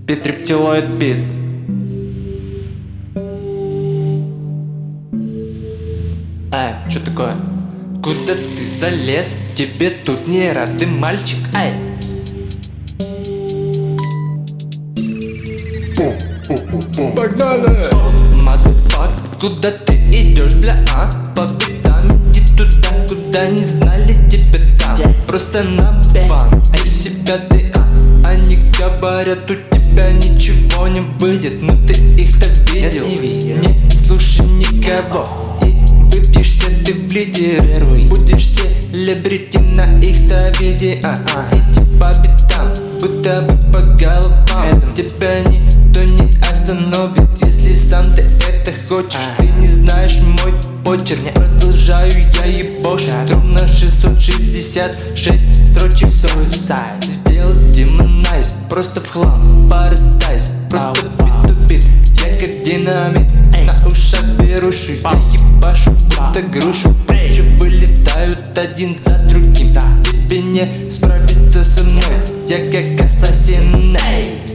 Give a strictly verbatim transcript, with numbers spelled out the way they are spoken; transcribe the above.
Петриптилоид Битс. Ай, чё такое? Куда ты залез? Тебе тут не рады, мальчик. Ай. Погнали! Motherfuck, куда ты идешь, бля, а? По бедам иди туда, куда не знали тебя там. Просто на бан, ай, в себя ты, а? Они говорят, у тебя ничего не выйдет, но ты их-то видел. Не видел. Не слушай никого и выбьешься ты в лидеры. Будешь селебрити на их-то виде, а-а. Иди по бедам, будто бы по головам. Тебя никто не остановит, если сам ты это хочешь. Ты не знаешь мой почерк, продолжаю я ебошь. Друг на шестьсот шестьдесят шесть строчек suicide. Сделал демонайз, просто в хлам, парадайз. Просто бит to бит, я как динамит. На ушах беруши, я ебашу будто грушу. Пучи вылетают один за другим. Тебе не справиться со мной, я как ассасин.